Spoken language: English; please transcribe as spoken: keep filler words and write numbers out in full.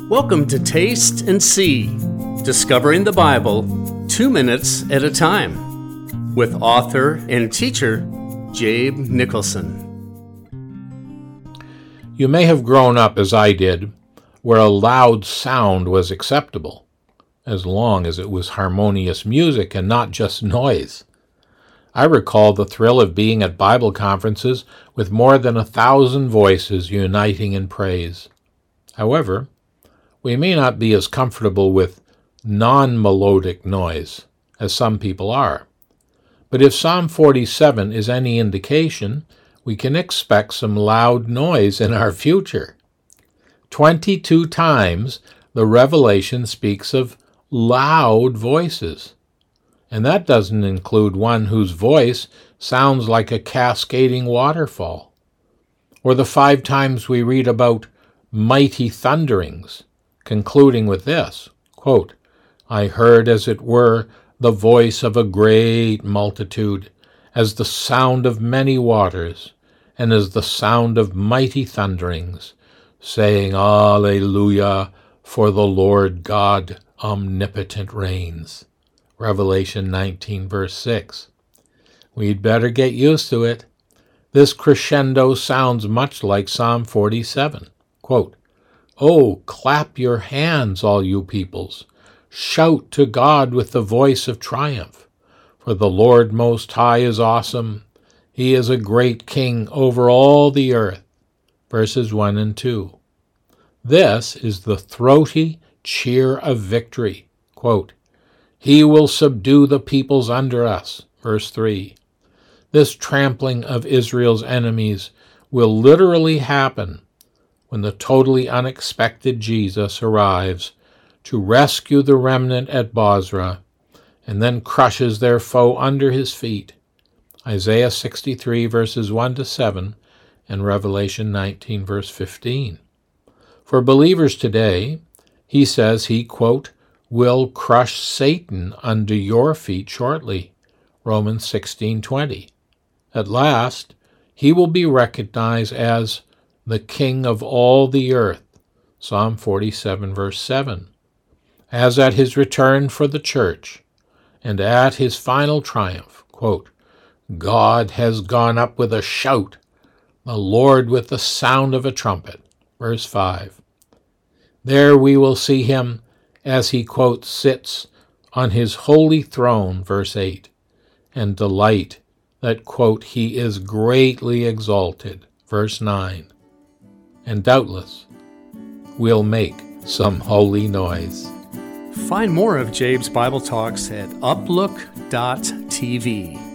Welcome to Taste and See, Discovering the Bible two minutes at a time, with author and teacher Jabe Nicholson. You may have grown up as I did, where a loud sound was acceptable, as long as it was harmonious music and not just noise. I recall the thrill of being at Bible conferences with more than a thousand voices uniting in praise. However, we may not be as comfortable with non-melodic noise as some people are. But if Psalm forty-seven is any indication, we can expect some loud noise in our future. Twenty-two times the Revelation speaks of loud voices. And that doesn't include one whose voice sounds like a cascading waterfall. Or the five times we read about mighty thunderings, concluding with this, quote, I heard as it were the voice of a great multitude, as the sound of many waters, and as the sound of mighty thunderings, saying, Alleluia, for the Lord God omnipotent reigns. Revelation nineteen, verse six. We'd better get used to it. This crescendo sounds much like Psalm forty-seven. Quote, Oh, clap your hands, all you peoples. Shout to God with the voice of triumph. For the Lord Most High is awesome. He is a great king over all the earth. Verses one and two. This is the throaty cheer of victory. Quote, He will subdue the peoples under us. Verse three. This trampling of Israel's enemies will literally happen when the totally unexpected Jesus arrives to rescue the remnant at Bozrah and then crushes their foe under his feet. Isaiah sixty-three, verses one to seven, and Revelation nineteen, verse fifteen. For believers today, he says he, quote, will crush Satan under your feet shortly. Romans sixteen, twenty. At last, he will be recognized as the King of all the earth, Psalm forty-seven, verse seven, as at his return for the church, and at his final triumph, quote, God has gone up with a shout, the Lord with the sound of a trumpet, verse five. There we will see him as he, quote, sits on his holy throne, verse eight, and delight that, quote, he is greatly exalted, verse nine. And doubtless we'll make some holy noise. Find more of Jabe's Bible Talks at uplook dot t v.